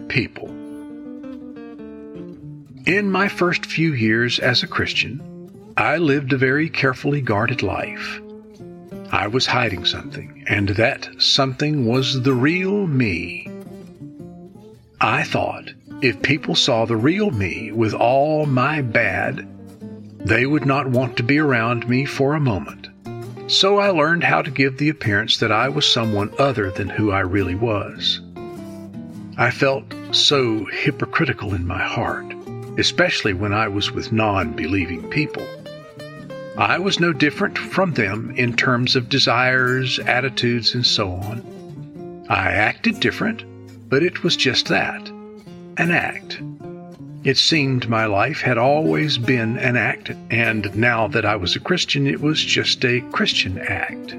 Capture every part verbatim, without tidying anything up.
people. In my first few years as a Christian, I lived a very carefully guarded life. I was hiding something, and that something was the real me. I thought if people saw the real me with all my bad, they would not want to be around me for a moment. So I learned how to give the appearance that I was someone other than who I really was. I felt so hypocritical in my heart, especially when I was with non-believing people. I was no different from them in terms of desires, attitudes, and so on. I acted different, but it was just that, an act. It seemed my life had always been an act, and now that I was a Christian, it was just a Christian act.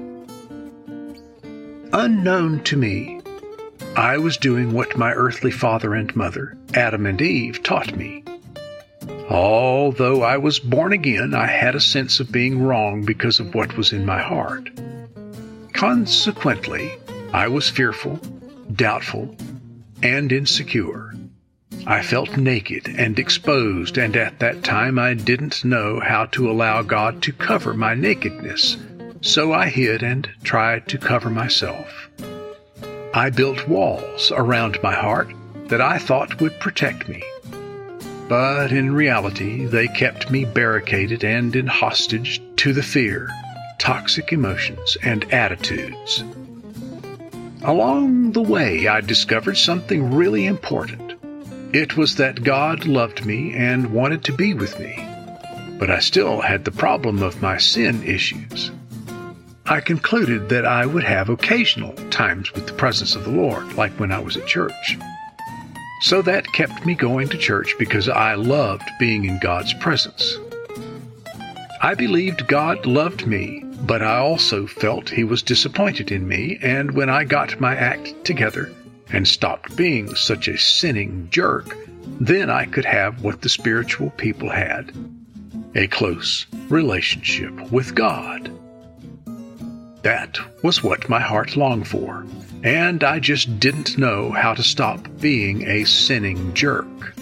Unknown to me, I was doing what my earthly father and mother, Adam and Eve, taught me. Although I was born again, I had a sense of being wrong because of what was in my heart. Consequently, I was fearful, doubtful, and insecure. I felt naked and exposed, and at that time I didn't know how to allow God to cover my nakedness, so I hid and tried to cover myself. I built walls around my heart that I thought would protect me. But in reality, they kept me barricaded and in hostage to the fear, toxic emotions, and attitudes. Along the way, I discovered something really important. It was that God loved me and wanted to be with me, but I still had the problem of my sin issues. I concluded that I would have occasional times with the presence of the Lord, like when I was at church. So that kept me going to church because I loved being in God's presence. I believed God loved me, but I also felt He was disappointed in me, and when I got my act together and stopped being such a sinning jerk, then I could have what the spiritual people had, a close relationship with God. That was what my heart longed for, and I just didn't know how to stop being a sinning jerk.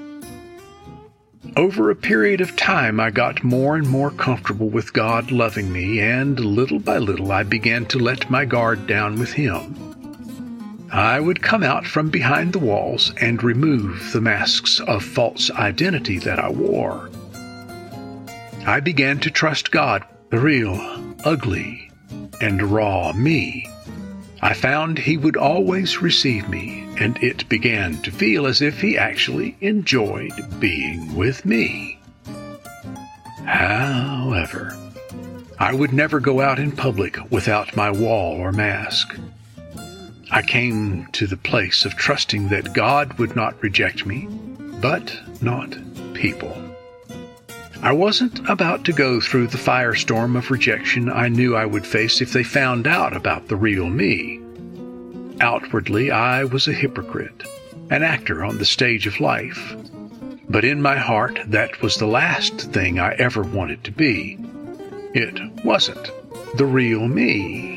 Over a period of time, I got more and more comfortable with God loving me, and little by little I began to let my guard down with Him. I would come out from behind the walls and remove the masks of false identity that I wore. I began to trust God, the real, ugly, and raw me. I found He would always receive me, and it began to feel as if He actually enjoyed being with me. However, I would never go out in public without my wall or mask. I came to the place of trusting that God would not reject me, but not people. I wasn't about to go through the firestorm of rejection I knew I would face if they found out about the real me. Outwardly, I was a hypocrite, an actor on the stage of life. But in my heart, that was the last thing I ever wanted to be. It wasn't the real me.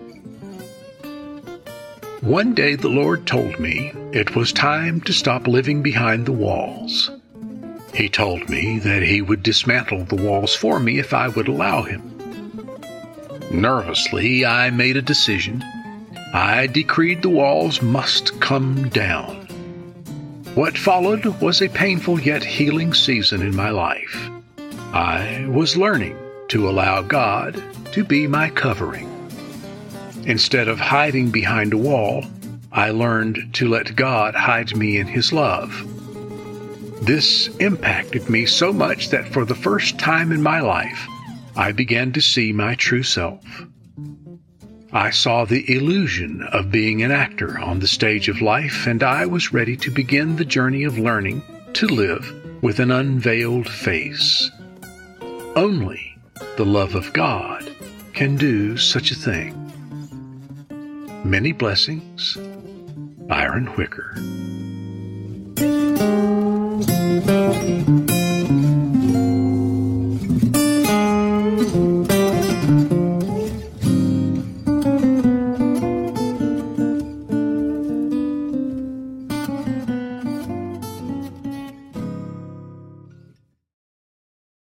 One day the Lord told me it was time to stop living behind the walls. He told me that He would dismantle the walls for me if I would allow Him. Nervously, I made a decision. I decreed the walls must come down. What followed was a painful yet healing season in my life. I was learning to allow God to be my covering. Instead of hiding behind a wall, I learned to let God hide me in His love. This impacted me so much that for the first time in my life, I began to see my true self. I saw the illusion of being an actor on the stage of life, and I was ready to begin the journey of learning to live with an unveiled face. Only the love of God can do such a thing. Many blessings, Byron Whicker. Thank you.